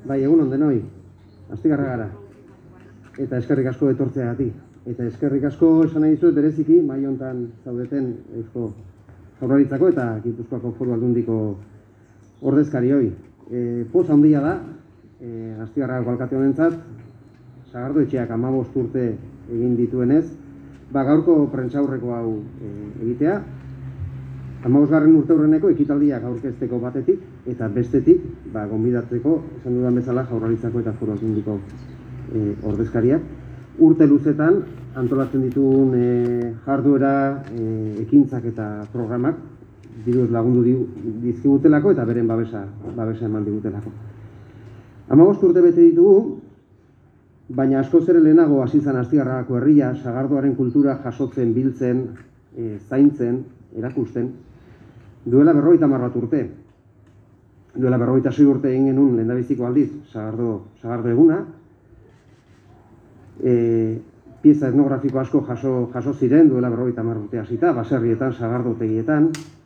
Bai, egun ondenoi, Astigarra gara. Eta eskerrik asko etortzeagatik. Eta eskerrik asko esan nahi dizuet bereziki, mahai hontan zaudeten Eusko Jaurlaritzako eta Gipuzkoako Foru Aldundiko ordezkarioi. Poz handia da, Astigarrako alkate honentzat, Sagardo etxeak 15 urte egin dituenez, gaurko prentsaurreko hau egitea, 15. urteurreneko ekitaldiak aurkezteko batetik eta bestetik, gonbidatzeko, esan dudan bezala, Jaurlaritzako eta Foru Aldundiko ordezkariak. Urte luzetan antolatzen ditugun jarduera, ekintzak eta programak diruz lagundu dizkigutelako eta beren babesa eman digutelako. 15 urte bete ditugu, baina askoz ere lehenago hasi zen Astigarragako herria, sagardoaren kultura jasotzen, biltzen, zaintzen, erakusten, duela 50 bat urte. Duela 56 urte egin genuen lehendabiziko aldiz sagardo eguna. Pieza etnografiko asko jaso ziren duela 50 urte hasita, baserrietan, sagardotegietan,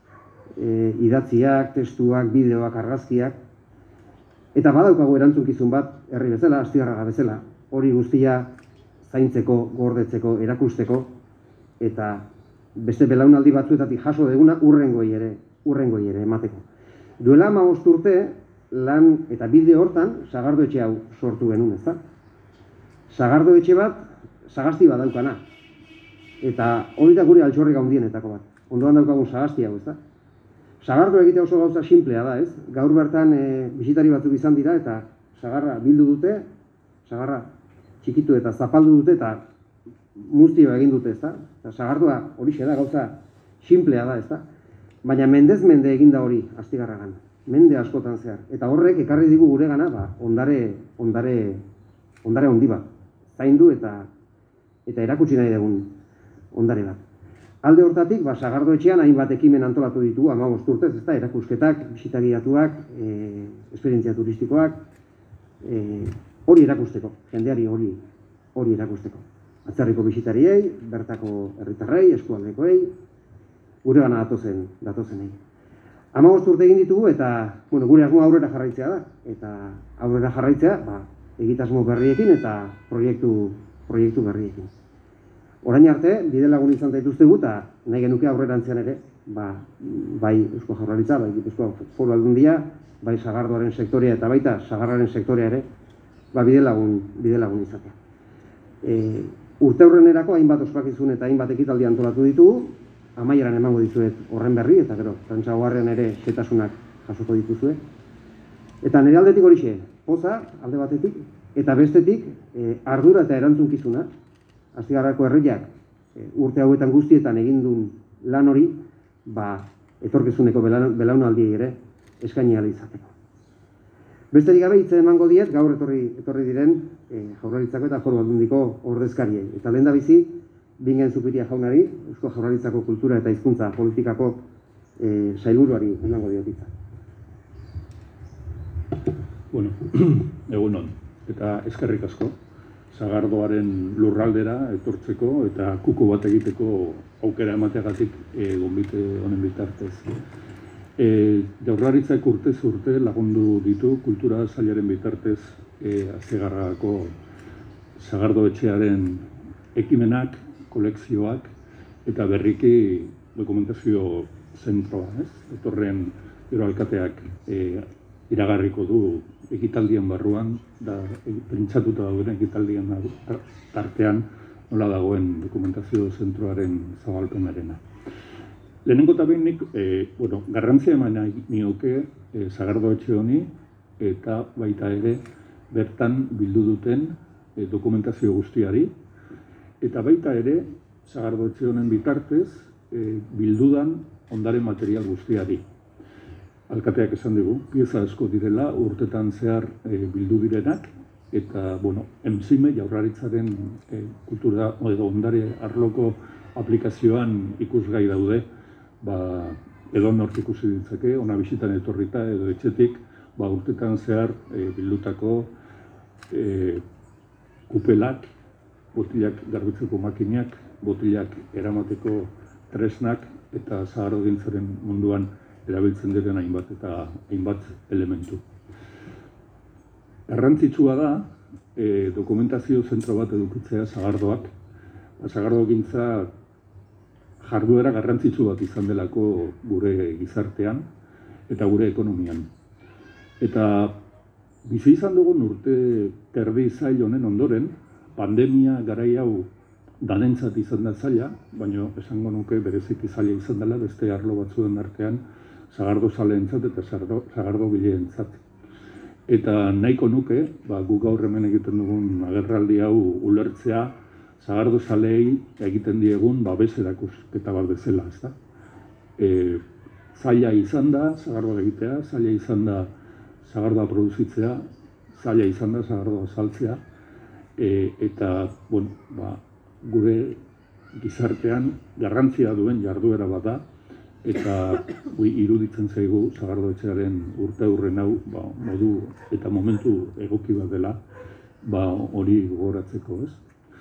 idatziak, testuak, bideoak, argazkiak. Eta badaukagu erantzukizun bat, herri bezala, Astigarraga bezala, hori guztia zaintzeko, gordetzeko, erakusteko, eta beste belaunaldi batzuetatik jaso deguna urrengoi ere emateko. Duela 15 urte, lan eta bide hortan, sagardo etxe hau sortu genuen, ezta? Sagardo etxe bat, sagasti bat daukana. Eta hori da gure altxorrik handienetako bat. Ondoan daukagun sagasti hau, ezta? Sagardo egitea oso gauza sinplea da, ez? Gaur bertan bisitari batzuk izan dira eta sagarra bildu dute, sagarra txikitu eta zapaldu dute eta muztio egin dute, ezta? Sagardoa horixe da, gauza sinplea da, ezta? Baina mendez mende egin da hori Astigarragan, mende askotan zehar. Eta horrek ekarri digu guregana, ondare handi bat, zaindu eta erakutsi nahi dugun ondare bat. Alde hortatik, sagardo etxean hainbat ekimen antolatu ditugu 15 urtez, ezta? Erakusketak, bisitariatuak, esperientzia turistikoak, hori erakusteko, jendeari hori erakusteko. Atzerriko bisitariei, bertako herritarrei, eskualdekoei, guregana datozenei. 15 urte egin ditugu eta gure asmoa aurrera jarraitzea da. Eta aurrera jarraitzea, egitasmo berriekin eta proiektu berriekin. Orain arte, bide lagun izan daituztegu eta nahi genuke aurrerantzean ere, bai Eusko Jaurlaritza, bai Gipuzkoako Foru Aldundia, bai sagardoaren sektorea eta baita sagarraren sektorea ere, bide lagun izatea. Urteurrenerako hainbat ospakizun eta hainbat ekitaldi antolatu ditugu, amaieran emango dizuet horren berri, eta gero, prentsa oharrean ere xetasunak jasoko dituzue. Eta nire aldetik horixe, poza, alde batetik, eta bestetik, ardura eta erantzunkizuna, Astigarragako herriak urte hauetan guztietan egin duen lan hori, etorkizuneko belaunaldiei ere eskaini ahal izateko. Besterik gabe hitza emango diet gaur etorri diren Jaurlaritzako eta Foru Aldundiko ordezkariei. Eta lehendabizi, Bingen Zupiria jaunari, Eusko Jaurlaritzako Kultura eta Hizkuntza Politikako sailburuari emango diot hitza. Bueno, egunon, eta eskerrik asko. Sagardoaren lurraldera etortzeko eta kuku bat egiteko aukera emateagatik gonbite honen bitartez. Jaurlaritzak urtez urte lagundu ditu kultura sailaren bitartez Astigarragako sagardo etxearen ekimenak, kolekzioak eta berriki dokumentazio zentroa. Etorren gero alkateak iragarriko du ekitaldien barruan, pentsatuta dauden ekitaldien tartean nola dagoen dokumentazio zentroaren zabalpenarena. Lehenengo eta behin nik, garrantzia eman nahi nioke sagardo etxe honi eta baita ere bertan bildu duten dokumentazio guztiari eta baita ere sagardo etxe honen bitartez bildudan ondare material guztiari. Alkateak esan dugu, pieza asko direla urtetan zehar bildu direnak eta, emzime Jaurlaritzaren kultura edo ondare arloko aplikazioan ikusgai daude, edo nork ikusi ditzake, ona bisitan etorrita edo etxetik, urtetan zehar bildutako kupelak, botilak garbitzeko makinak, botilak eramateko tresnak eta sagardogintzaren munduan erabiltzen diren hainbat elementu. Garrantzitsua da, dokumentazio zentro bat edukitzea Sagardoak. Sagardogintza jarduera garrantzitsu bat izan delako gure gizartean eta gure ekonomian. Eta bizi izan dugun urte terdi zail honen ondoren, pandemia garai hau danentzat izan da zaila, baina esango nuke bereziki zaila izan dela beste arlo batzuen artean sagardo zaleentzat eta sagardo gileentzat. Eta nahiko nuke, guk gaur hemen egiten dugun agerraldi hau ulertzea, sagardo zaleei egiten diegun babes erakusketa bat bezala, ezta? Zaila izan da sagardoa egitea, zaila izan da sagardoa produzitzea, zaila izan da sagardoa saltzea, eta gure gizartean garrantzia duen jarduera bat da, eta iruditzen zaigu Sagardo Etxearen urteurren hau modu eta momentu egoki bat dela hori gogoratzeko, ez?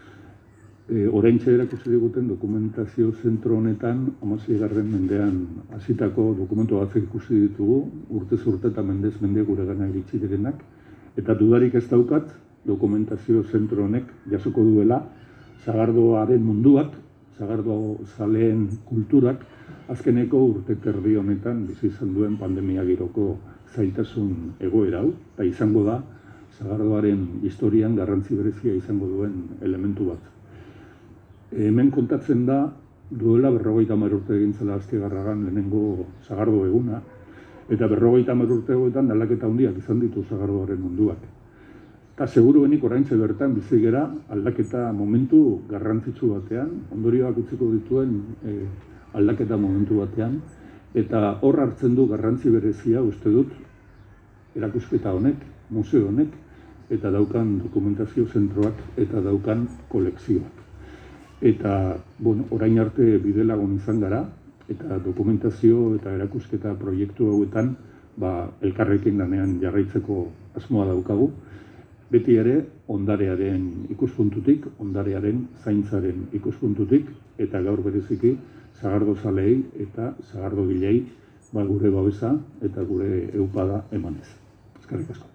Oraintxe erakusi diguten dokumentazio zentro honetan 16. mendean hasitako dokumentu batzuk ikusi ditugu, urtez urte eta mendez mende guregana iritsi direnak, eta dudarik ez daukat dokumentazio zentro honek jasoko duela sagardoaren munduak, sagardo zaleen kulturak, azkeneko urte terdi honetan bizi izan duen pandemia giroko zailtasun egoera hau, eta izango da sagardoaren historian garrantzi berezia izango duen elementu bat. Hemen kontatzen da, duela 50 urte egin zela Astigarragan lehenengo sagardo eguna, eta 50 urte egoetan aldaketa handiak izan ditu sagardoaren munduak. Eta seguruenik oraintxe bertan bizi gera aldaketa momentu garrantzitsu batean, ondorioak utziko dituen aldaketa momentu batean, eta hor hartzen du garrantzi berezia, uste dut, erakusketa honek, museo honek, eta daukan dokumentazio zentroak, eta daukan kolekzioak. Eta, orain arte bidelagun izan gara, eta dokumentazio eta erakusketa proiektu hauetan, elkarrekin lanean jarraitzeko asmoa daukagu, beti ere ondarearen ikuspuntutik, ondarearen zaintzaren ikuspuntutik, eta gaur bereziki sagardo zaleei eta sagardo gilei gure babesa eta gure eupada emanez. Eskerrik asko.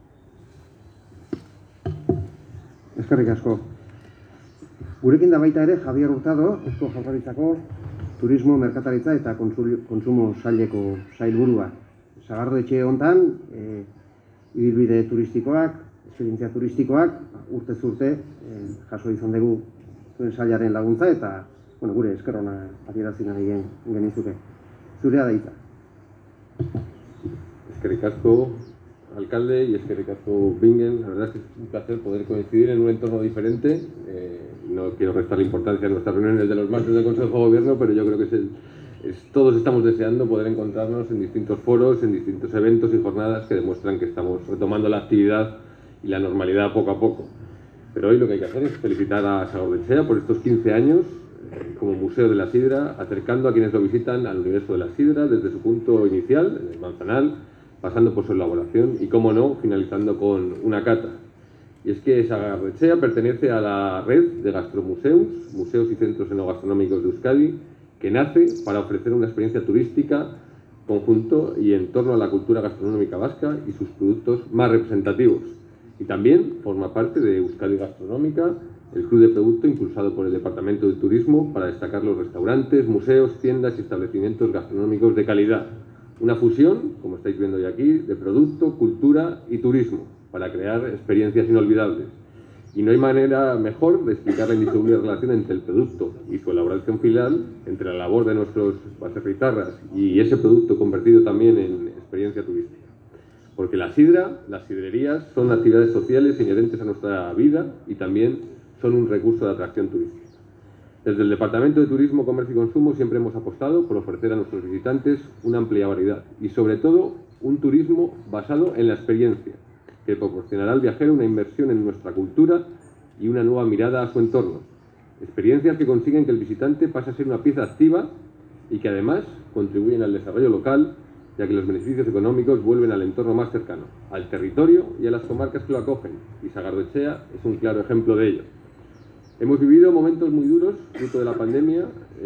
Eskerrik asko. Gurekin da baita ere Javier Hurtado, Eusko Jaurlaritzako Turismo, Merkataritza eta Kontsumo Saileko sailburua. Sagardo etxe hontan, ibilbide turistikoak, esperientzia turistikoak, urtez urte jaso izan dugu zuen sailaren laguntza eta gure esker ona adierazi nahi genizuke. Zurea da hitza. Eskerrik asko, alcalde, y eskerrik asko, Bingen. La verdad es que es un placer poder coincidir en un entorno diferente. No quiero restar la importancia a nuestras reuniones de los martes del Consejo de Gobierno, pero yo creo que todos estamos deseando poder encontrarnos en distintos foros, en distintos eventos y jornadas que demuestran que estamos retomando la actividad y la normalidad poco a poco. Pero hoy lo que hay que hacer es felicitar a Sagardo Etxea por estos 15 años como Museo de la Sidra, acercando a quienes lo visitan al universo de la sidra desde su punto inicial, en el Manzanal, pasando por su elaboración y, cómo no, finalizando con una cata. Y es que Sagardo Etxea pertenece a la red de gastromuseos, museos y centros enogastronómicos de Euskadi, que nace para ofrecer una experiencia turística conjunto y en torno a la cultura gastronómica vasca y sus productos más representativos. Y también forma parte de Euskadi Gastronómica, el club de producto impulsado por el Departamento de Turismo para destacar los restaurantes, museos, tiendas y establecimientos gastronómicos de calidad. Una fusión, como estáis viendo hoy aquí, de producto, cultura y turismo, para crear experiencias inolvidables. Y no hay manera mejor de explicar la indisoluble relación entre el producto y su elaboración final, entre la labor de nuestros baserritarras y ese producto convertido también en experiencia turística. Porque la sidra, las sidrerías, son actividades sociales inherentes a nuestra vida y también son un recurso de atracción turística. Desde el Departamento de Turismo, Comercio y Consumo siempre hemos apostado por ofrecer a nuestros visitantes una amplia variedad y, sobre todo, un turismo basado en la experiencia, que proporcionará al viajero una inmersión en nuestra cultura y una nueva mirada a su entorno. Experiencias que consiguen que el visitante pase a ser una pieza activa y que además contribuyen al desarrollo local, ya que los beneficios económicos vuelven al entorno más cercano, al territorio y a las comarcas que lo acogen, y Sagardo Etxea es un claro ejemplo de ello. Hemos vivido momentos muy duros, fruto de la pandemia,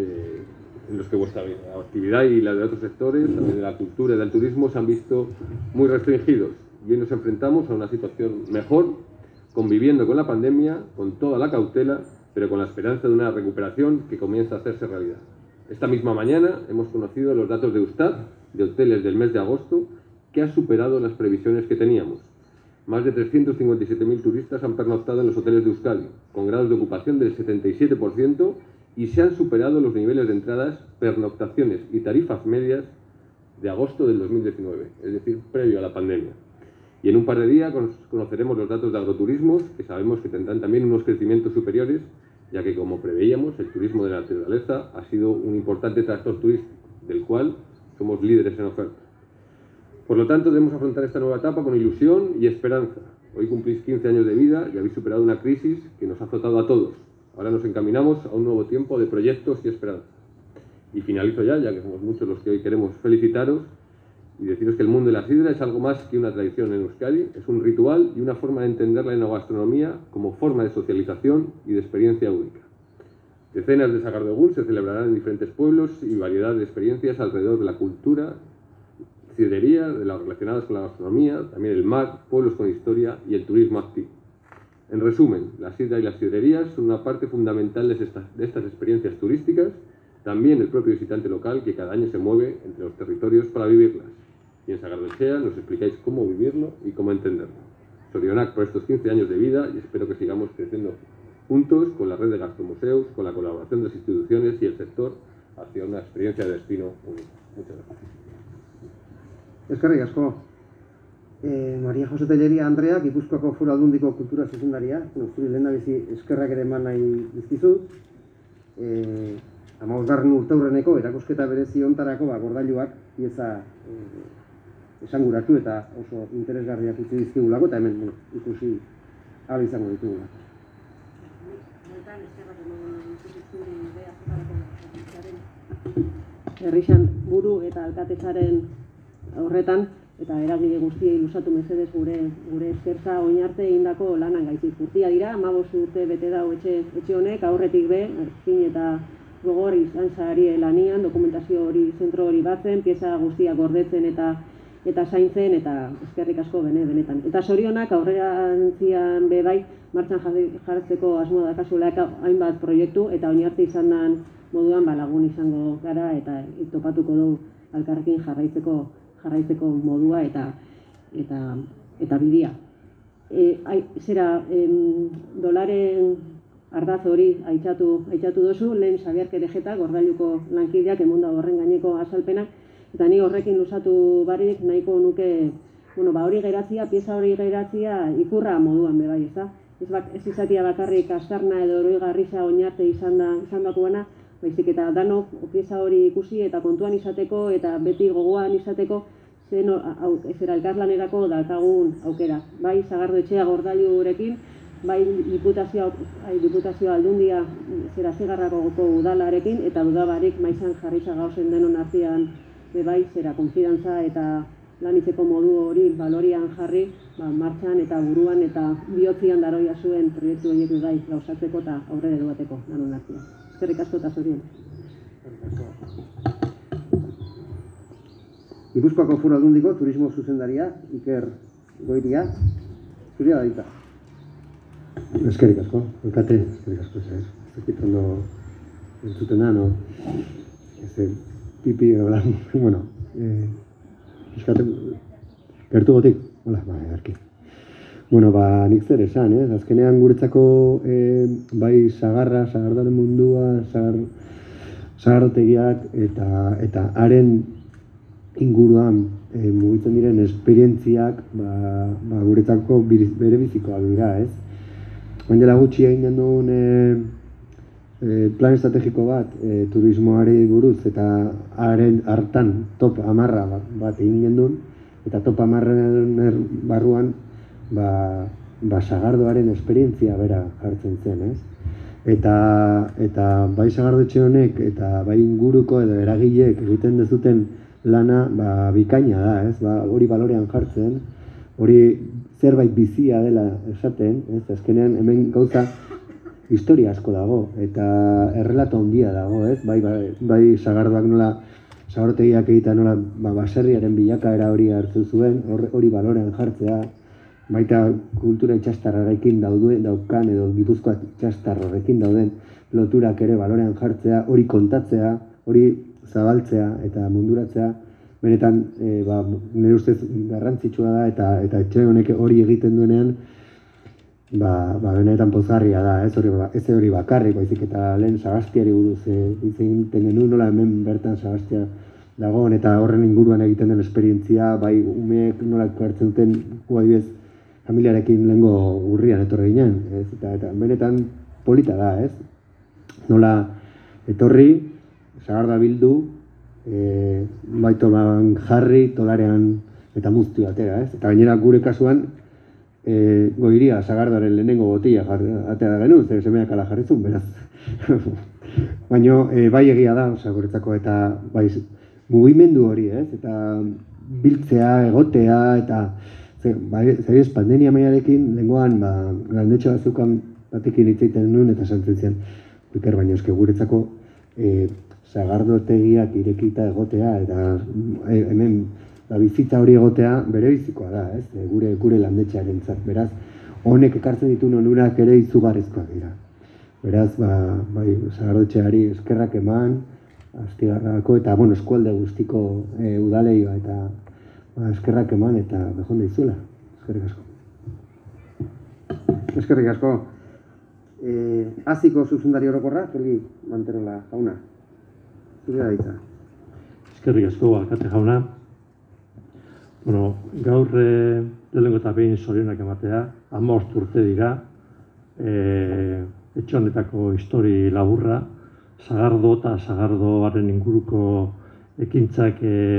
en los que vuestra actividad y la de otros sectores, también de la cultura y del turismo, se han visto muy restringidos. y hoy nos enfrentamos a una situación mejor, conviviendo con la pandemia, con toda la cautela, pero con la esperanza de una recuperación que comienza a hacerse realidad. Esta misma mañana hemos conocido los datos de Eustat, de hoteles del mes de agosto, que ha superado las previsiones que teníamos. Más de 357.000 turistas han pernoctado en los hoteles de Euskadi, con grados de ocupación del 77%, y se han superado los niveles de entradas, pernoctaciones y tarifas medias de agosto del 2019, es decir, previo a la pandemia. Y en un par de días conoceremos los datos de agroturismos, que sabemos que tendrán también unos crecimientos superiores, ya que, como preveíamos, el turismo de la naturaleza ha sido un importante tractor turístico, del cual somos líderes en oferta. Por lo tanto, debemos afrontar esta nueva etapa con ilusión y esperanza. Hoy cumplís 15 años de vida y habéis superado una crisis que nos ha azotado a todos. Ahora nos encaminamos a un nuevo tiempo de proyectos y esperanza. Y finalizo ya que somos muchos los que hoy queremos felicitaros y deciros que el mundo de la sidra es algo más que una tradición en Euskadi, es un ritual y una forma de entender la enogastronomía como forma de socialización y de experiencia única. Decenas de Sagardogún se celebrarán en diferentes pueblos y variedad de experiencias alrededor de la cultura, sidrería, de las relacionadas con la gastronomía, también el mar, pueblos con historia y el turismo activo. En resumen, la sidra y las sidrerías son una parte fundamental de estas experiencias turísticas, también el propio visitante local que cada año se mueve entre los territorios para vivirlas. Y en Sagardotxea nos explicáis cómo vivirlo y cómo entenderlo. Zorionak por estos 15 años de vida y espero que sigamos creciendo juntos con la red de gastromuseos, con la colaboración de las instituciones y el sector hacia una experiencia de destino única. Muchas gracias. Eskerrik asko. Maria Jose Tellería Andrea, Gipuzkoako Foru Aldundiko kultura zuzendaria. Zuri lehendabizi eskerrak ere eman nahi dizkizut. 15. urteurreneko erakusketa berezi hontarako gordailuak pieza esanguratu eta oso interesgarriak utzi dizkigulako eta hemen ikusi ahal izango ditugula. Herrixan buru eta alkatetzaren horretan eta eragile guztiei luzatu mesedez gure eskertza orain arte egindako lanan gaitik. Urtia dira, 15 urte bete dau etxe honek, aurretik be, erkin eta gogor izan zari lanian, dokumentazio hori, zentro hori batzen, pieza guztiak gordetzen eta zaintzen, eta eskerrik asko benetan. Eta sorionak aurrerantzian be bai, martxan jartzeko asmoa dakazula hainbat proiektu, eta orain arte izan den moduan lagun izango gara, eta topatuko dugu elkarrekin jarraitzeko modua eta bidea. Dolaren ardatz hori aitzatu duzu, lehen Xabier Kerejeta, gordailuko lankideak emunda horren gaineko azalpenak, eta ni horrekin luzatu barik nahiko nuke, hori geratzia, pieza hori geratzia ikurra moduan bebai, ezta? Ez izatia bakarrik aztarna edo oroigarriza oinarte izan dakoena, baizik eta danok pieza hori ikusi eta kontuan izateko eta beti gogoan izateko zera elkarlanerako daukagun aukera. Bai Sagardotxea gordailurekin, bai diputazio aldundia zera Zigarrakoko udalarekin eta dudabarik maizan jarritza gauzen denon artean bai zera konfidantza eta lanitzeko modu hori balorian jarri martxan eta buruan eta bihotzian daroia zuen proiektu horiek bai gauzatzeko eta aurrera eroateko denon artean. Eskerrik asko eta zorion. Gipuzkoako Foru Aldundiko turismo zuzendaria, Iker Goiria, zuria da dita. Eskerrik asko, alkate, eskerrik asko, ez dakit ondo entzutena, pipi, eskate, gertu gotik, erki. Nik zer esan, azkenean guretzako bai Sagardaren mundua, Sagardotegiak eta haren inguruan mugitzen diren esperientziak guretzako bere bizikoak dira, ez? Baina gutxi egin genuen plan estrategiko bat turismoari buruz eta haren hartan top 10 bat egin genuen eta top 10 barruan Sagardoaren esperientzia bera jartzen zen, ez? Eta bai Sagardotxe honek eta bai inguruko edo eragileek egiten dezuten lana bikaina da, ez? Hori balorean jartzen, hori zerbait bizia dela esaten, ez? Azkenean hemen gauza historia asko dago eta errelato handia dago, ez? Bai Sagardoak nola sagardotegiak egiten nola baserriaren bilakaera hori hartu zuen, hori balorean jartzea, baita kultura itxastarrarekin daukan edo Gipuzkoa itxastarrarekin dauden loturak ere balorean jartzea, hori kontatzea, hori zabaltzea eta munduratzea, benetan nire ustez garrantzitsua da eta etxe honek hori egiten duenean benetan pozgarria da, ez hori bakarrik, baizik eta lehen Sagastiari buruz hitz egiten genuen, nola hemen bertan Sagastia dagoen eta horren inguruan egiten den esperientzia, bai umeek nola hartzen duten adibidez familiarekin lehengo urrian etorri ginen, eta benetan polita da, ez? Nola etorri, sagardoa bildu, baitolan jarri, tolarean eta muzti batera, ez? Eta gainera gure kasuan, Goiria sagardoaren lehenengo botila atera da genuen, semeak ala jarrizun, beraz. Baina bai egia da, guretzako eta bai mugimendu hori, ez? Eta biltzea, egotea, eta zer pandemia maiarekin, lehengoan, landetxo bazukan batekin hitz egiten nuen eta santzen zian, Iker, baina eske guretzako sagardotegiak irekita egotea, eta hemen bizitza hori egotea bere bizikoa da, ez? Gure landetxearentzat, beraz, honek ekartzen dituen onurak ere izugarrizkoak dira. Beraz, bai, sagardotxeari eskerrak eman, Astigarragako eta, eskualde guztiko udalei eta eskerrak eman eta bejonda izuela. Eskerrik asko. Eskerrik asko. Aziko zuzendari orokorra, Feli Manterola jauna. Zurea da hitza. Eskerrik asko, alkate jauna. Gaur lehenengo eta behin zorionak ematea, 15 urte dira, etxe honetako histori laburra, sagardo eta sagardoaren inguruko ekintzak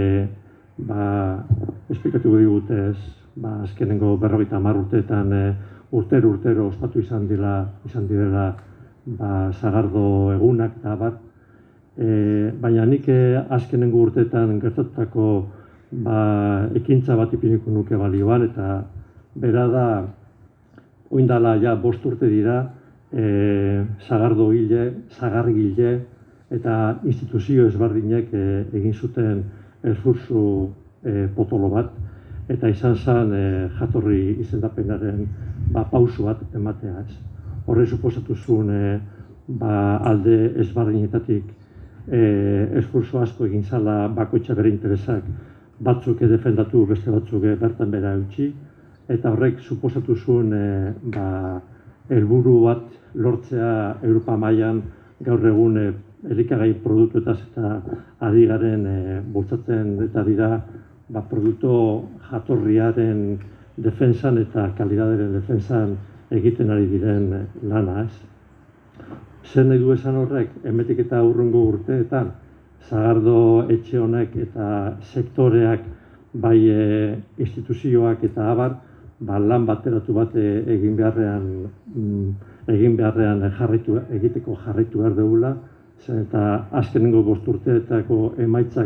esplikatuko digutez, azkenengo 50 urteetan urtero ospatu izan direla sagardo egunak eta bat. Baina nik azkenengo urteetan gertatutako ekintza bat ipiniko nuke balioan, eta bera da, oindala ja 5 urte dira, sagardogile, sagargile eta instituzio ezberdinek egin zuten esfortzu potolo bat, eta izan zen jatorri izendapenaren pauso bat ematea. Horre suposatu zuen alde ezberdinetatik esfortzu asko egin zala bakoitza bere interesak batzuk defendatu, beste batzuk bertan bera eutxi, eta horrek suposatu zuen helburu bat lortzea Europa mailan gaur egun elikagai produktuetaz eta ari garen bultzatzen eta dira produktu jatorriaren defensan eta kalidaderen defensan egiten ari diren lana, ez? Zer nahi du esan horrek, emetik eta hurrengo urteetan, sagardo etxe honek eta sektoreak, bai instituzioak eta abar, lan bateratu bat egin beharrean egiteko jarraitu behar dugula, eta azkenengo 5 urteetako emaitzak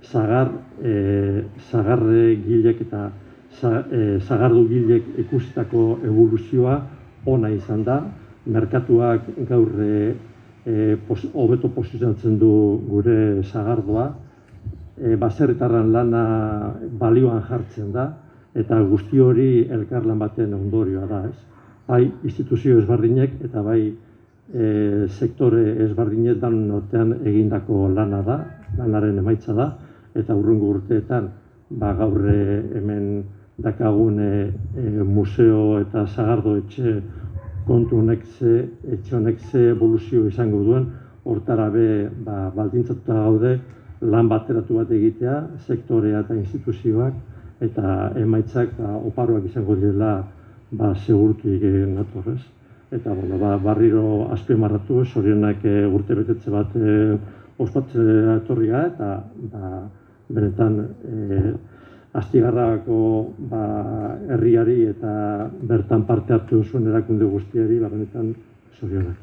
sagargilek eta sagardugilek ikusitako evoluzioa ona izan da. Merkatuak gaur hobeto posizionatzen du gure sagardoa, baserritarren lana balioan jartzen da, eta guzti hori elkarlan baten ondorioa da, ez? Bai instituzio ezberdinek eta bai sektore ezberdinek dan nortean egindako lana da, lanaren emaitza da, eta hurrengo urteetan gaur hemen dakagun museo eta sagardo etxe kontu honek etxe honek ze evoluzio izango duen, hortara baldintzatuta gaude lan bateratu bat egitea, sektorea eta instituzioak, eta emaitzak oparoak izango direla segurtu egin natorrez. Eta barriro azpimarratu, zorionak urte betetze bat ospatzea etorria, eta benetan Astigarragako herriari eta bertan parte hartu zuen erakunde guztiari, benetan zorionak.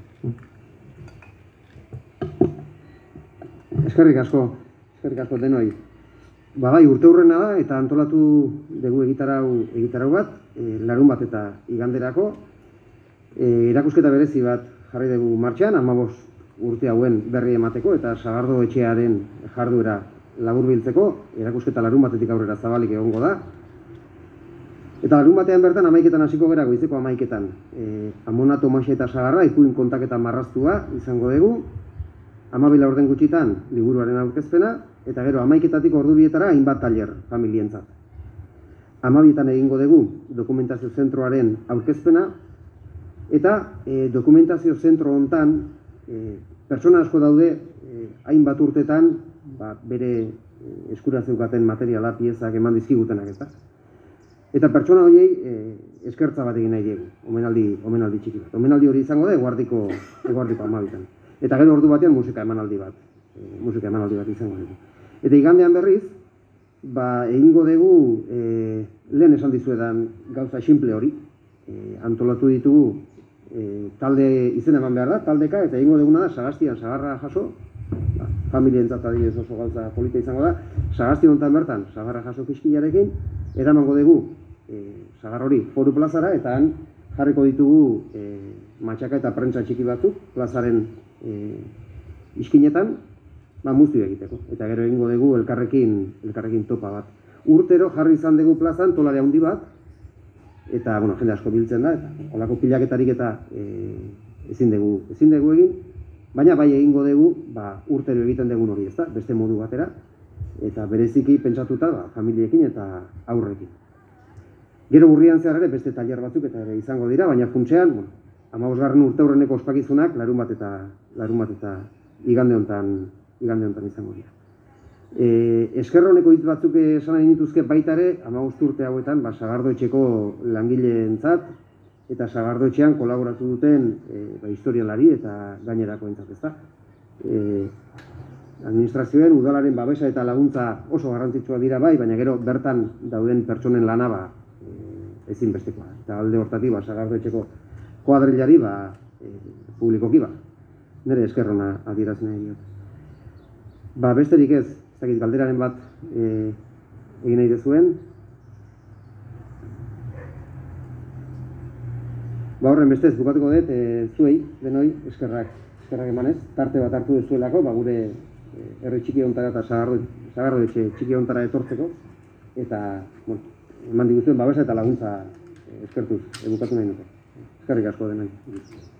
Eskerrik asko denoi. Bai, urte hurrena da eta antolatu dugu egitarau bat, larun bat eta iganderako. Erakusketa berezi bat jarri dugu martxan, 15 urte hauen berri emateko eta sagardo etxearen jarduera laburbiltzeko, erakusketa larun batetik aurrera zabalik egongo da. Eta larun batean bertan 11etan hasiko gara, goizeko 11etan. Amona, Tomase eta Sagarra ipuin kontaketa marraztua izango dugu. 12 laurden gutxitan liburuaren aurkezpena, eta gero 11etatik ordu bietara hainbat tailer familientzat. 12etan egingo dugu dokumentazio zentroaren aurkezpena, eta dokumentazio zentro hontan pertsona asko daude hainbat urtetan bere eskura zeukaten materiala, piezak eman dizkigutenak, ezta? Eta pertsona horiei eskertza bat egin nahi dugu, omenaldi txiki bat. Omenaldi hori izango da eguardiko 12etan. Eta gero ordu batean musika emanaldi bat izango dugu. Eta igandean berriz, egingo dugu lehen esan dizuetan gauza simple hori. Antolatu ditugu talde izena eman behar da, taldeka, eta egingo duguna da Sagastian sagarra jaso, familientzat adibidez oso gauza polita izango da, Sagasti honetan bertan sagarra jaso fiskilarekin, eramango dugu sagar hori Foru plazara, eta han jarriko ditugu matxaka eta prentsa txiki batzuk plazaren iskinetan, muztu egiteko. Eta gero egingo dugu elkarrekin topa bat. Urtero jarri izan dugu plazan tolare handi bat, eta jende asko biltzen da, eta holako pilaketarik eta ezin dugu egin, baina bai egingo dugu urtero egiten dugun hori, ezta, beste modu batera, eta bereziki pentsatuta familiekin eta aurrekin. Gero urrian zehar ere beste tailer batzuk eta ere izango dira, baina funtsean, 15. urteurreneko ospakizunak larun bat eta igande hontan izango dira. Eskerroneko hitz batzuk esan nahi nituzke baita ere, 15 urte hauetan Sagardoetxeko langileentzat eta Sagardoetxean kolaboratu duten historialari eta gainerakoentzat, ezta? Administrazioen udalaren babesa eta laguntza oso garrantzitsua dira bai, baina gero bertan dauden pertsonen lana ezinbestekoa. Eta alde hortatik Sagardoetxeko kuadrilari publikoki nire eskerrona adierazten nahi diot. Besterik ez dakit galderaren bat egin nahi dezuen. Horren bestez, bukatuko dut, zuei, denoi, eskerrak emanez, tarte bat hartu duzuelako, gure herri txiki hontara eta Sagardoetxe txiki hontara etortzeko, eta, eman diguzuen babesa eta laguntza eskertuz, bukatu nahi nuke. Eskerrik asko denoi.